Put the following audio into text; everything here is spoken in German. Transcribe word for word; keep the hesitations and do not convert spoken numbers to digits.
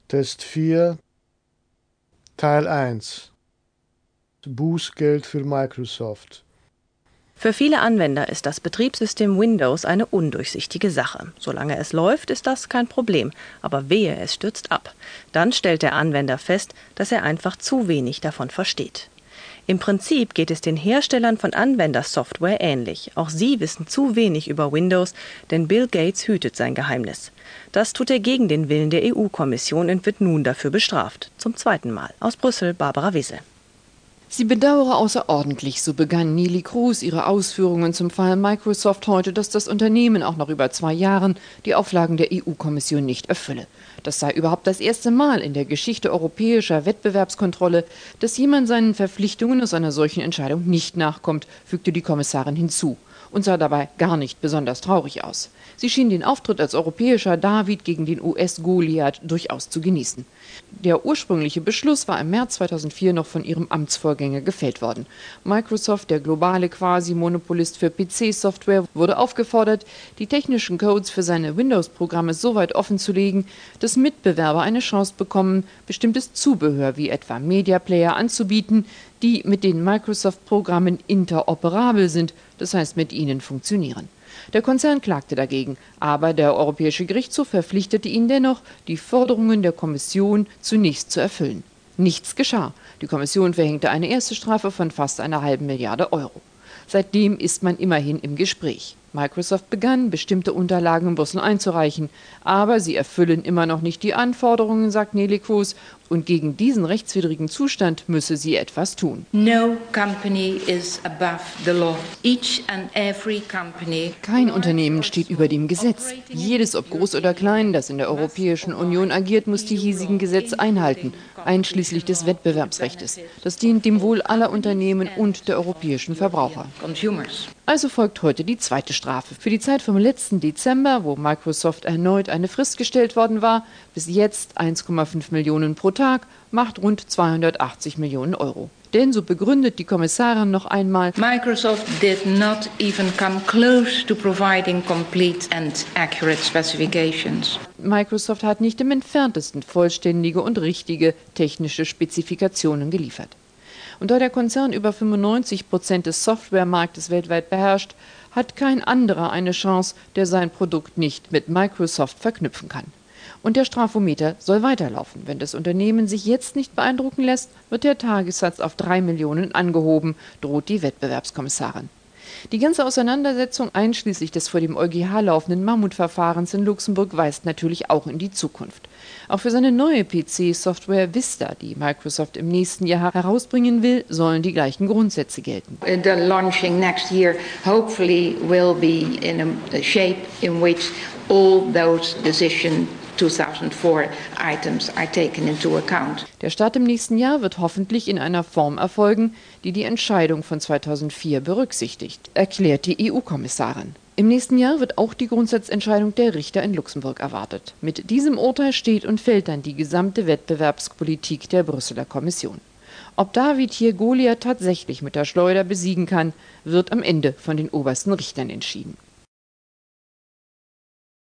Test vier, Teil eins. Bußgeld für Microsoft. Für viele Anwender ist das Betriebssystem Windows eine undurchsichtige Sache. Solange es läuft, ist das kein Problem. Aber wehe, es stürzt ab. Dann stellt der Anwender fest, dass er einfach zu wenig davon versteht. Im Prinzip geht es den Herstellern von Anwendersoftware ähnlich. Auch sie wissen zu wenig über Windows, denn Bill Gates hütet sein Geheimnis. Das tut er gegen den Willen der E U-Kommission und wird nun dafür bestraft. Zum zweiten Mal. Aus Brüssel, Barbara Wisse. Sie bedauere außerordentlich, so begann Neelie Kroes ihre Ausführungen zum Fall Microsoft heute, dass das Unternehmen auch nach über zwei Jahren die Auflagen der E U-Kommission nicht erfülle. Das sei überhaupt das erste Mal in der Geschichte europäischer Wettbewerbskontrolle, dass jemand seinen Verpflichtungen aus einer solchen Entscheidung nicht nachkommt, fügte die Kommissarin hinzu und sah dabei gar nicht besonders traurig aus. Sie schien den Auftritt als europäischer David gegen den U S-Goliath durchaus zu genießen. Der ursprüngliche Beschluss war im März zweitausendvier noch von ihrem Amtsvorgänger gefällt worden. Microsoft, der globale Quasi-Monopolist für P C-Software, wurde aufgefordert, die technischen Codes für seine Windows-Programme so weit offenzulegen, dass Mitbewerber eine Chance bekommen, bestimmtes Zubehör wie etwa Media-Player anzubieten, die mit den Microsoft-Programmen interoperabel sind, das heißt mit ihnen funktionieren. Der Konzern klagte dagegen, aber der Europäische Gerichtshof verpflichtete ihn dennoch, die Forderungen der Kommission zunächst zu erfüllen. Nichts geschah. Die Kommission verhängte eine erste Strafe von fast einer halben Milliarde Euro. Seitdem ist man immerhin im Gespräch. Microsoft begann, bestimmte Unterlagen in Brüssel einzureichen, aber sie erfüllen immer noch nicht die Anforderungen, sagt Neelie Kroes, und gegen diesen rechtswidrigen Zustand müsse sie etwas tun. No company is above the law. Each and every company. Kein Unternehmen steht über dem Gesetz. Jedes, ob groß oder klein, das in der Europäischen Union agiert, muss die hiesigen Gesetze einhalten, einschließlich des Wettbewerbsrechts. Das dient dem Wohl aller Unternehmen und der europäischen Verbraucher. Also folgt heute die zweite Strafe. Für die Zeit vom letzten Dezember, wo Microsoft erneut eine Frist gestellt worden war, bis jetzt eins Komma fünf Millionen pro Tag, macht rund zweihundertachtzig Millionen Euro. Denn, so begründet die Kommissarin noch einmal, Microsoft did not even come close to providing complete and accurate specifications. Microsoft hat nicht im entferntesten vollständige und richtige technische Spezifikationen geliefert. Und da der Konzern über fünfundneunzig Prozent des Softwaremarktes weltweit beherrscht, hat kein anderer eine Chance, der sein Produkt nicht mit Microsoft verknüpfen kann. Und der Strafometer soll weiterlaufen. Wenn das Unternehmen sich jetzt nicht beeindrucken lässt, wird der Tagessatz auf drei Millionen angehoben, droht die Wettbewerbskommissarin. Die ganze Auseinandersetzung, einschließlich des vor dem EuGH laufenden Mammutverfahrens in Luxemburg, weist natürlich auch in die Zukunft. Auch für seine neue P C-Software Vista, die Microsoft im nächsten Jahr herausbringen will, sollen die gleichen Grundsätze gelten. The launching next year hopefully will be in a shape in which all those decisions zweitausendvier items are taken into account. Der Start im nächsten Jahr wird hoffentlich in einer Form erfolgen, die die Entscheidung von zweitausendvier berücksichtigt, erklärt die E U-Kommissarin. Im nächsten Jahr wird auch die Grundsatzentscheidung der Richter in Luxemburg erwartet. Mit diesem Urteil steht und fällt dann die gesamte Wettbewerbspolitik der Brüsseler Kommission. Ob David hier Goliath tatsächlich mit der Schleuder besiegen kann, wird am Ende von den obersten Richtern entschieden.